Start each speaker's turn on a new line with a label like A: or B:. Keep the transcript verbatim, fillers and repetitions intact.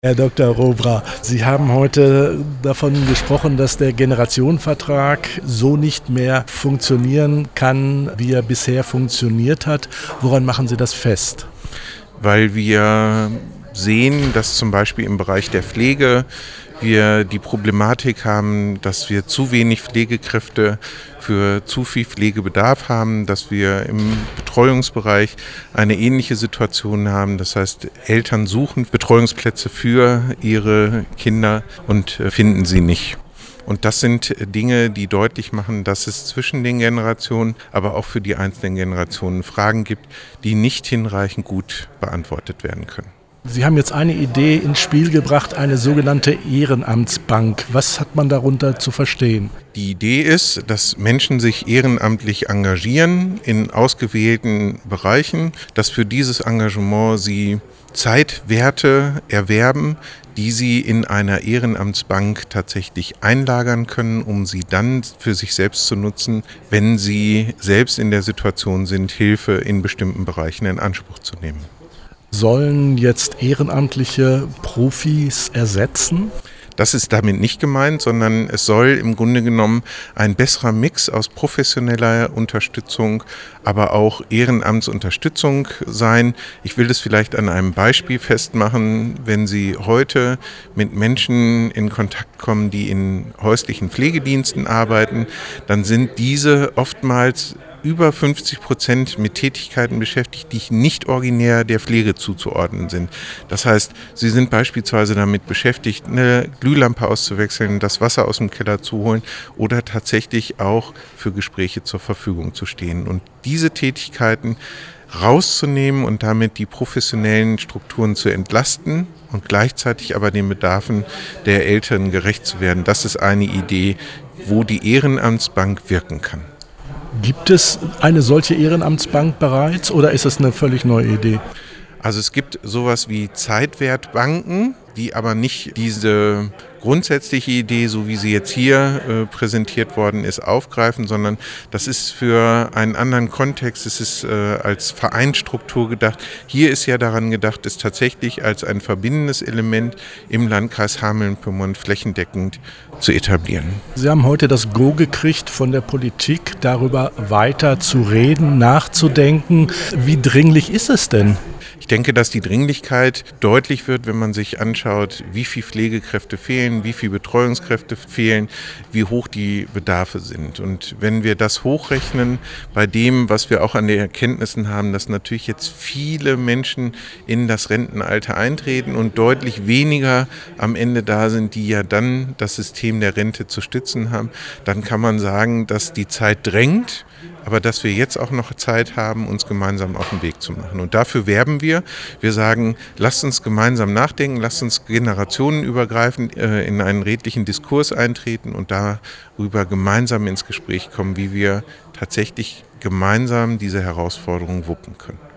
A: Herr Doktor Robra, Sie haben heute davon gesprochen, dass der Generationenvertrag so nicht mehr funktionieren kann, wie er bisher funktioniert hat. Woran machen Sie das fest?
B: Weil wir sehen, dass zum Beispiel im Bereich der Pflege wir die Problematik haben, dass wir zu wenig Pflegekräfte für zu viel Pflegebedarf haben, dass wir im Betreuungsbereich eine ähnliche Situation haben. Das heißt, Eltern suchen Betreuungsplätze für ihre Kinder und finden sie nicht. Und das sind Dinge, die deutlich machen, dass es zwischen den Generationen, aber auch für die einzelnen Generationen Fragen gibt, die nicht hinreichend gut beantwortet werden können.
A: Sie haben jetzt eine Idee ins Spiel gebracht, eine sogenannte Ehrenamtsbank. Was hat man darunter zu verstehen?
B: Die Idee ist, dass Menschen sich ehrenamtlich engagieren in ausgewählten Bereichen, dass für dieses Engagement sie Zeitwerte erwerben, die sie in einer Ehrenamtsbank tatsächlich einlagern können, um sie dann für sich selbst zu nutzen, wenn sie selbst in der Situation sind, Hilfe in bestimmten Bereichen in Anspruch zu nehmen.
A: Sollen jetzt ehrenamtliche Profis ersetzen?
B: Das ist damit nicht gemeint, sondern es soll im Grunde genommen ein besserer Mix aus professioneller Unterstützung, aber auch Ehrenamtsunterstützung sein. Ich will das vielleicht an einem Beispiel festmachen. Wenn Sie heute mit Menschen in Kontakt kommen, die in häuslichen Pflegediensten arbeiten, dann sind diese oftmals über fünfzig Prozent mit Tätigkeiten beschäftigt, die nicht originär der Pflege zuzuordnen sind. Das heißt, sie sind beispielsweise damit beschäftigt, eine Glühlampe auszuwechseln, das Wasser aus dem Keller zu holen oder tatsächlich auch für Gespräche zur Verfügung zu stehen. Und diese Tätigkeiten rauszunehmen und damit die professionellen Strukturen zu entlasten und gleichzeitig aber den Bedarfen der Eltern gerecht zu werden, das ist eine Idee, wo die Ehrenamtsbank wirken kann.
A: Gibt es eine solche Ehrenamtsbank bereits oder ist es eine völlig neue Idee?
B: Also es gibt sowas wie Zeitwertbanken, die aber nicht diese grundsätzliche Idee, so wie sie jetzt hier äh, präsentiert worden ist, aufgreifen, sondern das ist für einen anderen Kontext, es ist äh, als Vereinsstruktur gedacht. Hier ist ja daran gedacht, es tatsächlich als ein verbindendes Element im Landkreis Hameln-Pyrmont flächendeckend zu etablieren.
A: Sie haben heute das Go gekriegt von der Politik, darüber weiter zu reden, nachzudenken. Wie dringlich ist es denn?
B: Ich denke, dass die Dringlichkeit deutlich wird, wenn man sich anschaut, wie viele Pflegekräfte fehlen, wie viele Betreuungskräfte fehlen, wie hoch die Bedarfe sind. Und wenn wir das hochrechnen bei dem, was wir auch an den Erkenntnissen haben, dass natürlich jetzt viele Menschen in das Rentenalter eintreten und deutlich weniger am Ende da sind, die ja dann das System der Rente zu stützen haben, dann kann man sagen, dass die Zeit drängt, aber dass wir jetzt auch noch Zeit haben, uns gemeinsam auf den Weg zu machen. Und dafür werben wir. Wir sagen, lasst uns gemeinsam nachdenken, lasst uns generationenübergreifend äh, in einen redlichen Diskurs eintreten und darüber gemeinsam ins Gespräch kommen, wie wir tatsächlich gemeinsam diese Herausforderungen wuppen können.